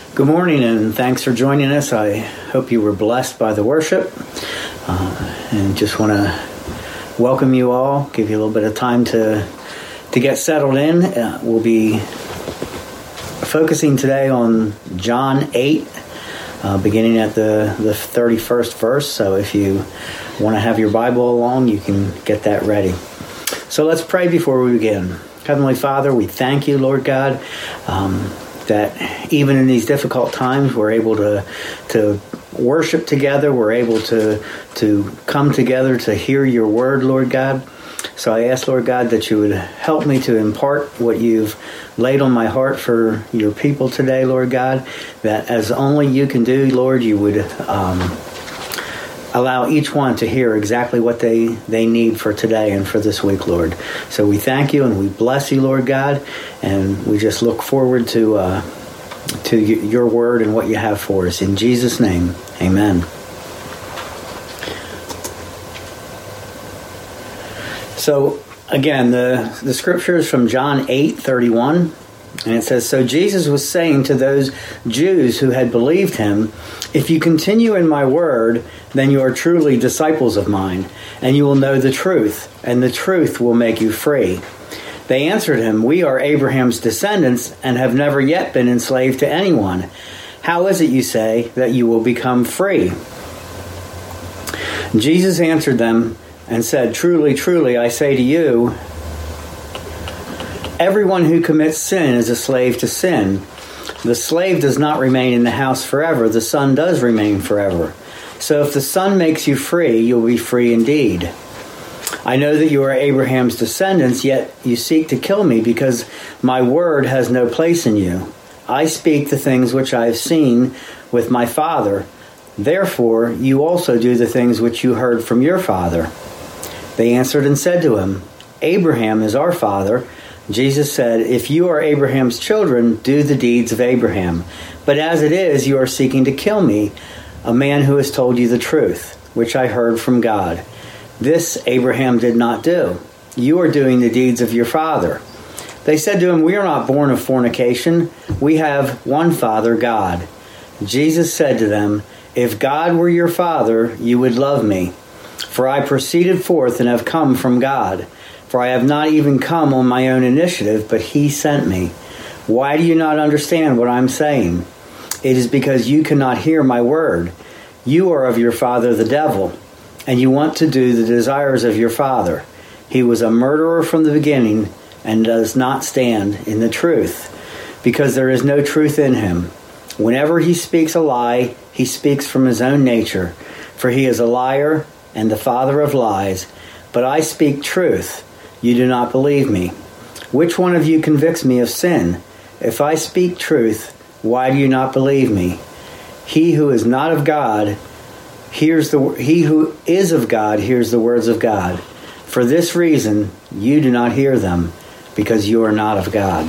Good morning, and thanks for joining us. I hope you were blessed by the worship, and just want to welcome you all, give you a little bit of time to get settled in. We'll be focusing today on John 8, beginning at the 31st verse. So if you want to have your Bible along, you can get that ready. So let's pray before we begin. Heavenly Father, we thank you, Lord God, that even in these difficult times, we're able to worship together. We're able to come together to hear your word, Lord God. So I ask, Lord God, that you would help me to impart what you've laid on my heart for your people today, Lord God, that as only you can do, Lord, you would allow each one to hear exactly what they need for today and for this week, Lord. So we thank you and we bless you, Lord God, and we just look forward to your word and what you have for us. In Jesus' name, amen. So again, the scripture is from John 8:31. And it says, "So Jesus was saying to those Jews who had believed him, 'If you continue in my word, then you are truly disciples of mine, and you will know the truth, and the truth will make you free.' They answered him, 'We are Abraham's descendants and have never yet been enslaved to anyone. How is it, you say, that you will become free?' Jesus answered them and said, 'Truly, truly, I say to you, everyone who commits sin is a slave to sin. The slave does not remain in the house forever. The son does remain forever. So if the son makes you free, you'll be free indeed. I know that you are Abraham's descendants, yet you seek to kill me because my word has no place in you. I speak the things which I have seen with my father. Therefore, you also do the things which you heard from your father.' They answered and said to him, 'Abraham is our father.' Jesus said, 'If you are Abraham's children, do the deeds of Abraham. But as it is, you are seeking to kill me, a man who has told you the truth, which I heard from God. This Abraham did not do. You are doing the deeds of your father.' They said to him, 'We are not born of fornication. We have one Father, God.' Jesus said to them, 'If God were your Father, you would love me. For I proceeded forth and have come from God. For I have not even come on my own initiative, but he sent me. Why do you not understand what I'm saying? It is because you cannot hear my word. You are of your father the devil, and you want to do the desires of your father. He was a murderer from the beginning and does not stand in the truth, because there is no truth in him. Whenever he speaks a lie, he speaks from his own nature, for he is a liar and the father of lies. But I speak truth. You do not believe me. Which one of you convicts me of sin? If I speak truth, why do you not believe me? He who is not of God he who is of God hears the words of God. For this reason, you do not hear them, because you are not of God."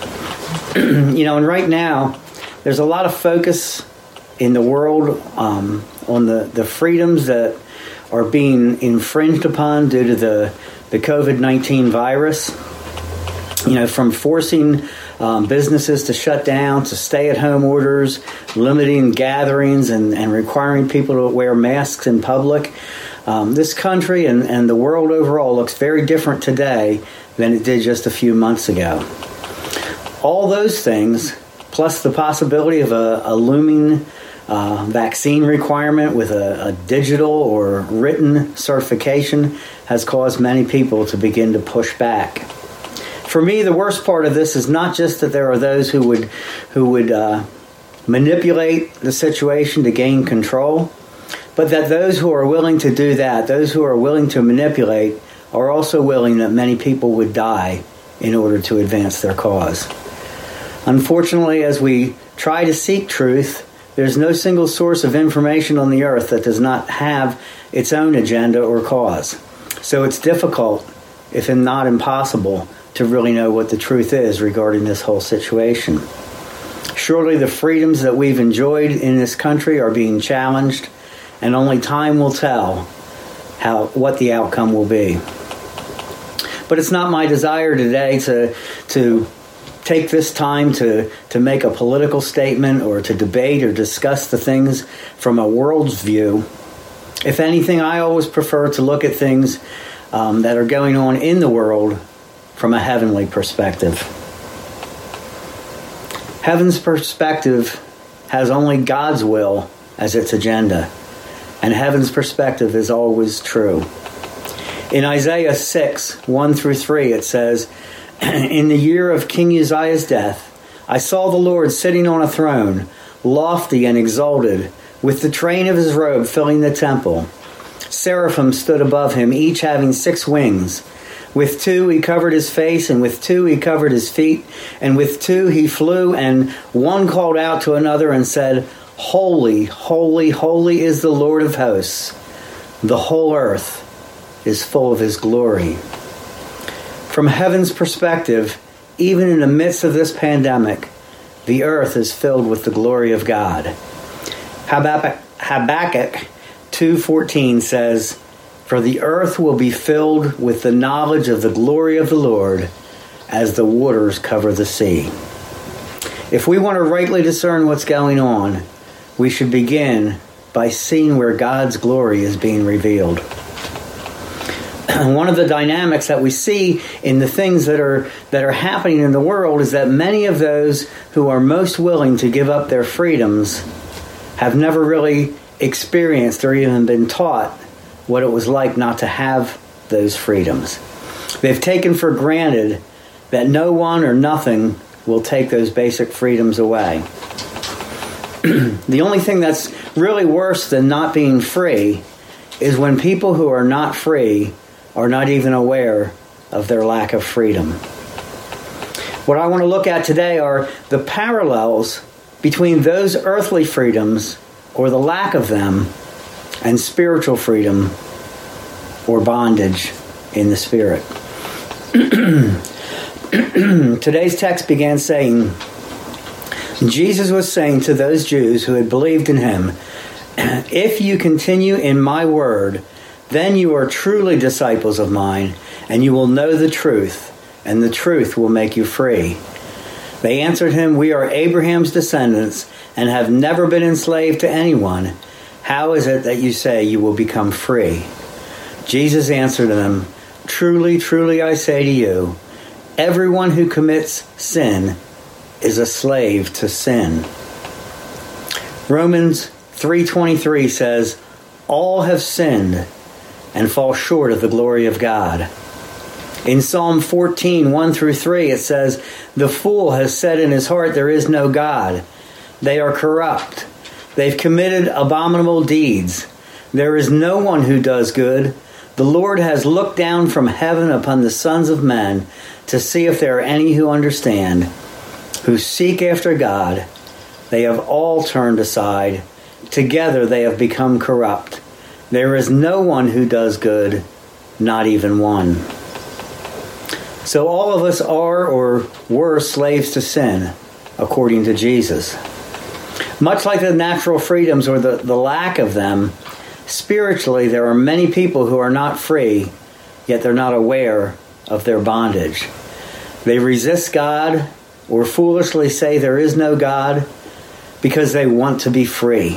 And right now, there's a lot of focus in the world on the freedoms that are being infringed upon due to the COVID-19 virus, from forcing businesses to shut down, to stay-at-home orders, limiting gatherings, and requiring people to wear masks in public. This country and the world overall looks very different today than it did just a few months ago. All those things, plus the possibility of a looming vaccine requirement with a digital or written certification, has caused many people to begin to push back. For me, the worst part of this is not just that there are those who would manipulate the situation to gain control, but that those who are willing to do that, those who are willing to manipulate, are also willing that many people would die in order to advance their cause. Unfortunately, as we try to seek truth, there's no single source of information on the earth that does not have its own agenda or cause. So it's difficult, if not impossible, to really know what the truth is regarding this whole situation. Surely the freedoms that we've enjoyed in this country are being challenged, and only time will tell what the outcome will be. But it's not my desire today to take this time to make a political statement or to debate or discuss the things from a world's view. If anything, I always prefer to look at things that are going on in the world from a heavenly perspective. Heaven's perspective has only God's will as its agenda, and heaven's perspective is always true. In Isaiah 6, 1 through 3, it says, "In the year of King Uzziah's death, I saw the Lord sitting on a throne, lofty and exalted, with the train of his robe filling the temple. Seraphim stood above him, each having 6 wings. With 2 he covered his face, and with 2 he covered his feet, and with 2 he flew, and one called out to another and said, 'Holy, holy, holy is the Lord of hosts. The whole earth is full of his glory.'" From heaven's perspective, even in the midst of this pandemic, the earth is filled with the glory of God. Habakkuk 2:14 says, "For the earth will be filled with the knowledge of the glory of the Lord as the waters cover the sea." If we want to rightly discern what's going on, we should begin by seeing where God's glory is being revealed. One of the dynamics that we see in the things that are happening in the world is that many of those who are most willing to give up their freedoms have never really experienced or even been taught what it was like not to have those freedoms. They've taken for granted that no one or nothing will take those basic freedoms away. The only thing that's really worse than not being free is when people who are not free are not even aware of their lack of freedom. What I want to look at today are the parallels between those earthly freedoms, or the lack of them, and spiritual freedom, or bondage in the Spirit. Today's text began saying, Jesus was saying to those Jews who had believed in him, "If you continue in my word, then you are truly disciples of mine, and you will know the truth, and the truth will make you free." They answered him, "We are Abraham's descendants and have never been enslaved to anyone. How is it that you say you will become free?" Jesus answered them, "Truly, truly, I say to you, everyone who commits sin is a slave to sin." Romans 3:23 says, "All have sinned and fall short of the glory of God." In Psalm 14, 1 through 3, it says, "The fool has said in his heart, there is no God. They are corrupt. They've committed abominable deeds. There is no one who does good. The Lord has looked down from heaven upon the sons of men to see if there are any who understand, who seek after God. They have all turned aside. Together they have become corrupt. There is no one who does good, not even one." So all of us are or were slaves to sin, according to Jesus. Much like the natural freedoms or the lack of them, spiritually there are many people who are not free, yet they're not aware of their bondage. They resist God or foolishly say there is no God because they want to be free.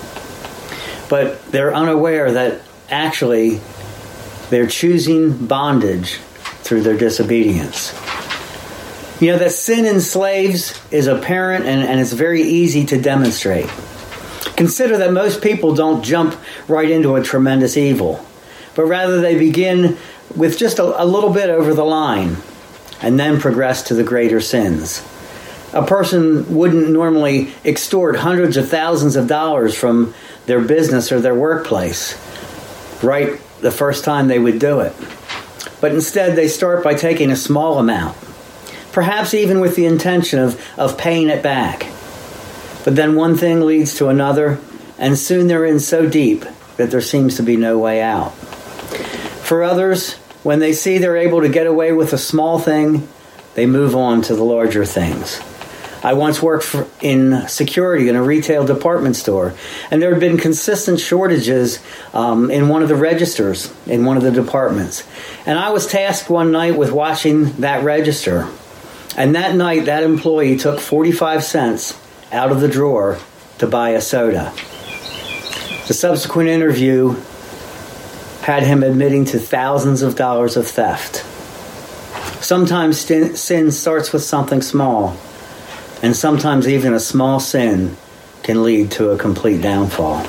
But they're unaware that actually they're choosing bondage through their disobedience. You know, that sin enslaves is apparent and it's very easy to demonstrate. Consider that most people don't jump right into a tremendous evil, but rather they begin with just a little bit over the line and then progress to the greater sins. A person wouldn't normally extort hundreds of thousands of dollars from their business or their workplace right the first time they would do it. But instead they start by taking a small amount, perhaps even with the intention of paying it back. But then one thing leads to another, and soon they're in so deep that there seems to be no way out. For others, when they see they're able to get away with a small thing, they move on to the larger things. I once worked in security in a retail department store, and there had been consistent shortages in one of the registers in one of the departments. And I was tasked one night with watching that register. And that night, that employee took 45 cents out of the drawer to buy a soda. The subsequent interview had him admitting to thousands of dollars of theft. Sometimes sin starts with something small, and sometimes even a small sin can lead to a complete downfall.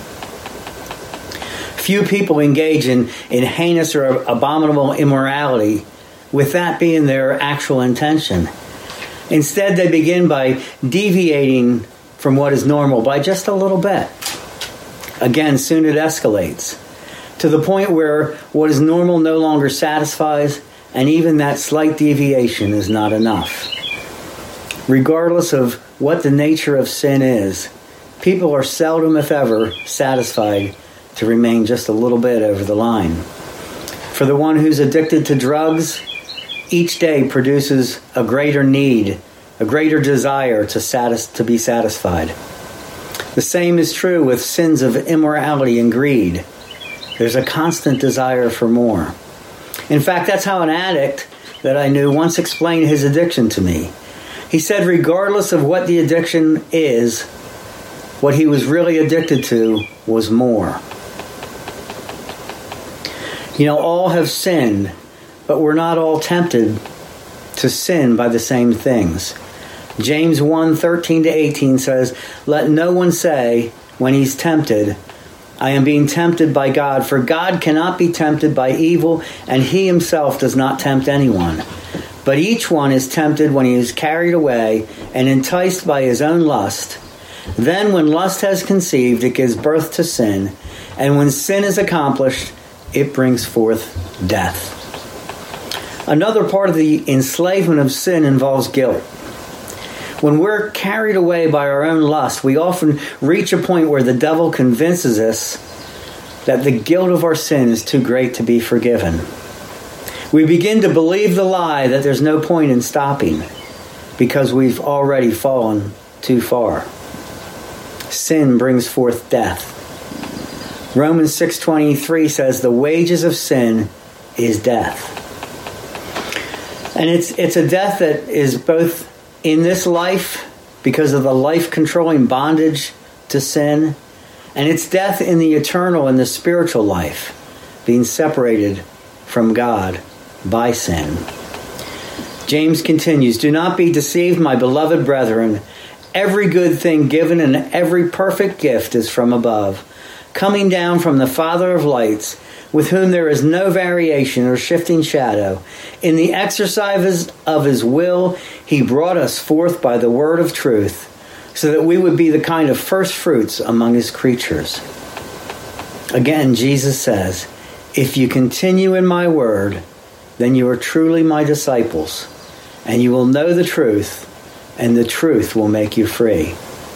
Few people engage in heinous or abominable immorality with that being their actual intention. Instead, they begin by deviating from what is normal by just a little bit. Again, soon it escalates to the point where what is normal no longer satisfies, and even that slight deviation is not enough. Regardless of what the nature of sin is, people are seldom, if ever, satisfied to remain just a little bit over the line. For the one who's addicted to drugs, each day produces a greater need, a greater desire to be satisfied. The same is true with sins of immorality and greed. There's a constant desire for more. In fact, that's how an addict that I knew once explained his addiction to me. He said regardless of what the addiction is, what he was really addicted to was more. All have sinned, but we're not all tempted to sin by the same things. James 1:13-18 says, "Let no one say when he's tempted, I am being tempted by God, for God cannot be tempted by evil, and he himself does not tempt anyone. But each one is tempted when he is carried away and enticed by his own lust. Then when lust has conceived, it gives birth to sin, and when sin is accomplished, it brings forth death." Another part of the enslavement of sin involves guilt. When we're carried away by our own lust, we often reach a point where the devil convinces us that the guilt of our sin is too great to be forgiven. We begin to believe the lie that there's no point in stopping because we've already fallen too far. Sin brings forth death. Romans 6:23 says the wages of sin is death. And it's a death that is both in this life because of the life-controlling bondage to sin, and it's death in the eternal and the spiritual life, being separated from God by sin. James continues, "Do not be deceived, my beloved brethren. Every good thing given and every perfect gift is from above, coming down from the Father of lights, with whom there is no variation or shifting shadow. In the exercise of his will, he brought us forth by the word of truth, so that we would be the kind of first fruits among his creatures." Again, Jesus says, "If you continue in my word, then you are truly my disciples, and you will know the truth, and the truth will make you free."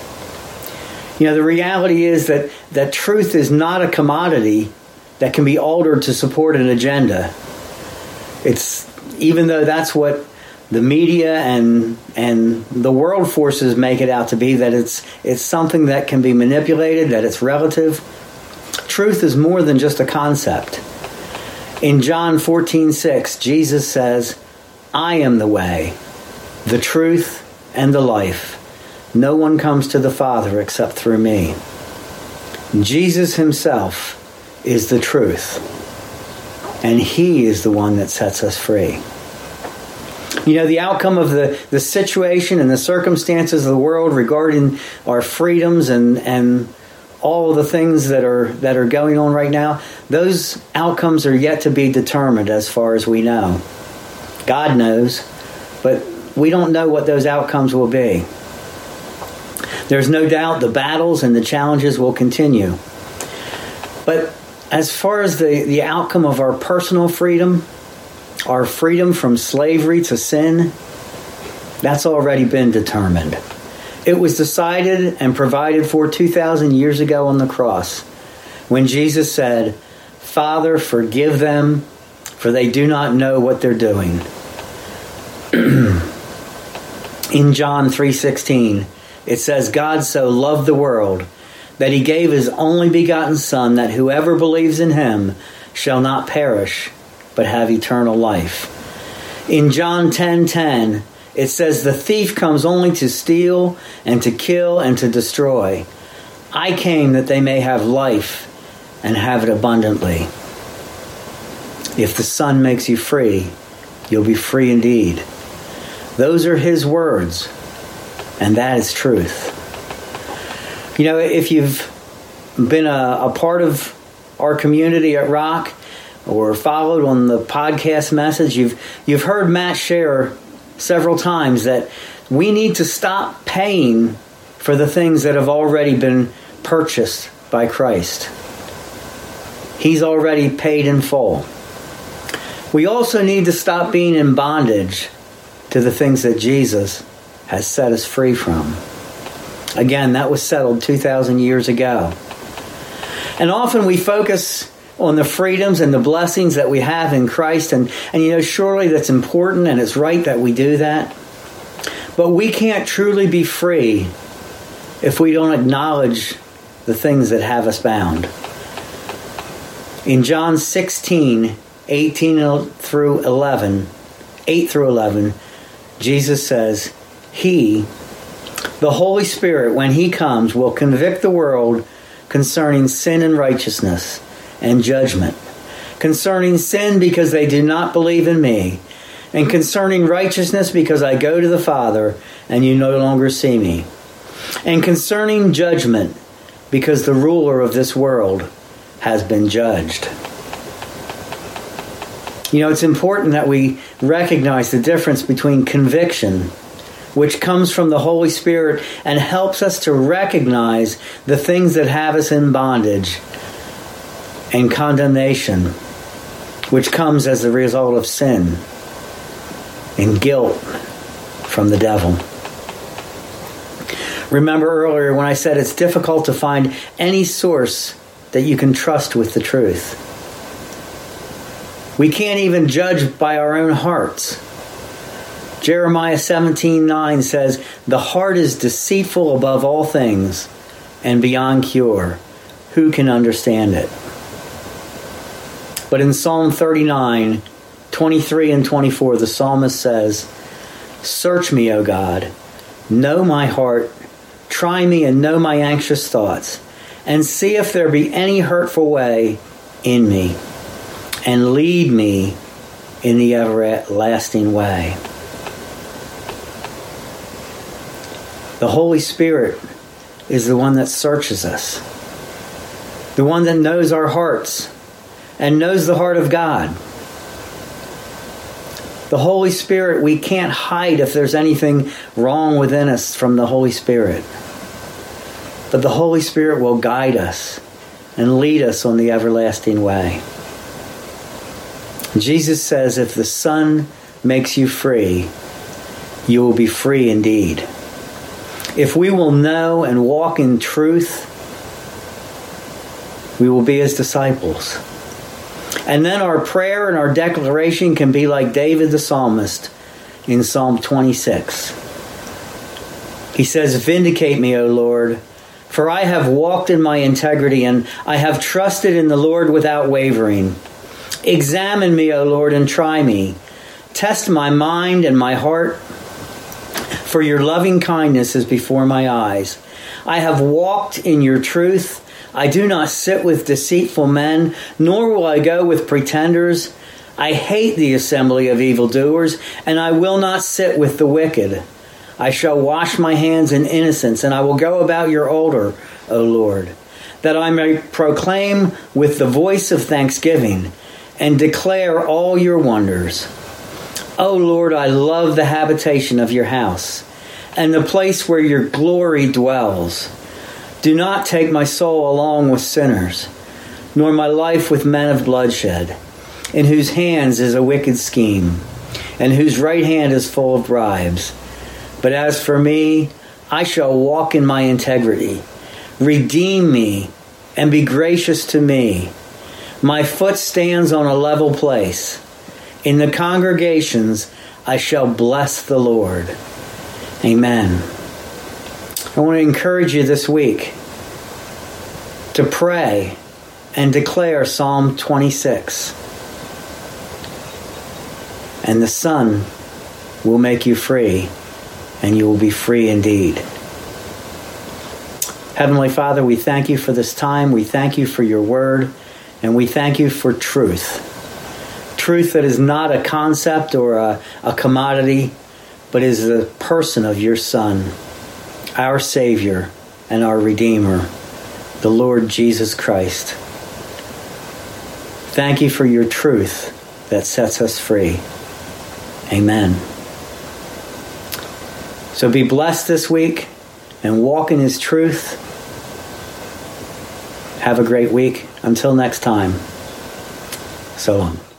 The reality is that truth is not a commodity that can be altered to support an agenda. It's, even though that's what the media and the world forces make it out to be, that it's something that can be manipulated, that it's relative. Truth is more than just a concept. In John 14:6, Jesus says, "I am the way, the truth, and the life. No one comes to the Father except through me." Jesus himself is the truth, and he is the one that sets us free. The outcome of the situation and the circumstances of the world regarding our freedoms and all of the things that are going on right now, those outcomes are yet to be determined as far as we know. God knows, but we don't know what those outcomes will be. There's no doubt the battles and the challenges will continue. But as far as the outcome of our personal freedom, our freedom from slavery to sin, that's already been determined. It was decided and provided for 2,000 years ago on the cross, when Jesus said, "Father, forgive them, for they do not know what they're doing." In John 3:16, it says, "God so loved the world that he gave his only begotten Son, that whoever believes in him shall not perish, but have eternal life." In John 10:10, It says, the thief comes only to steal and to kill and to destroy. I came that they may have life and have it abundantly. If the Son makes you free, you'll be free indeed. Those are his words, and that is truth. You know, if you've been a part of our community at Rock or followed on the podcast message, you've heard Matt share several times that we need to stop paying for the things that have already been purchased by Christ. He's already paid in full. We also need to stop being in bondage to the things that Jesus has set us free from. Again, that was settled 2,000 years ago. And often we focus on the freedoms and the blessings that we have in Christ. And you know, surely that's important and it's right that we do that. But we can't truly be free if we don't acknowledge the things that have us bound. In John 16, 8 through 11, Jesus says, He, the Holy Spirit, when He comes, will convict the world concerning sin and righteousness and judgment. Concerning sin, because they do not believe in me. And concerning righteousness, because I go to the Father, and you no longer see me. And concerning judgment, because the ruler of this world has been judged. You know, it's important that we recognize the difference between conviction, which comes from the Holy Spirit and helps us to recognize the things that have us in bondage, and condemnation, which comes as a result of sin and guilt from the devil. Remember earlier when I said it's difficult to find any source that you can trust with the truth. We can't even judge by our own hearts. Jeremiah 17:9 says, the heart is deceitful above all things and beyond cure. Who can understand it? But in Psalm 39, 23 and 24, the psalmist says, search me, O God, know my heart, try me and know my anxious thoughts, and see if there be any hurtful way in me, and lead me in the everlasting way. The Holy Spirit is the one that searches us, the one that knows our hearts and knows the heart of God. The Holy Spirit, we can't hide if there's anything wrong within us from the Holy Spirit. But the Holy Spirit will guide us and lead us on the everlasting way. Jesus says, if the Son makes you free, you will be free indeed. If we will know and walk in truth, we will be His disciples. And then our prayer and our declaration can be like David the psalmist in Psalm 26. He says, vindicate me, O Lord, for I have walked in my integrity, and I have trusted in the Lord without wavering. Examine me, O Lord, and try me. Test my mind and my heart, for your loving kindness is before my eyes. I have walked in your truth. I do not sit with deceitful men, nor will I go with pretenders. I hate the assembly of evildoers, and I will not sit with the wicked. I shall wash my hands in innocence, and I will go about your altar, O Lord, that I may proclaim with the voice of thanksgiving and declare all your wonders. O Lord, I love the habitation of your house and the place where your glory dwells. Do not take my soul along with sinners, nor my life with men of bloodshed, in whose hands is a wicked scheme, and whose right hand is full of bribes. But as for me, I shall walk in my integrity. Redeem me and be gracious to me. My foot stands on a level place. In the congregations, I shall bless the Lord. Amen. I want to encourage you this week to pray and declare Psalm 26. And the Son will make you free, and you will be free indeed. Heavenly Father, we thank you for this time. We thank you for your word, and we thank you for truth. Truth that is not a concept or a commodity, but is the person of your Son, our Savior and our Redeemer, the Lord Jesus Christ. Thank you for your truth that sets us free. Amen. So be blessed this week and walk in his truth. Have a great week. Until next time, so long.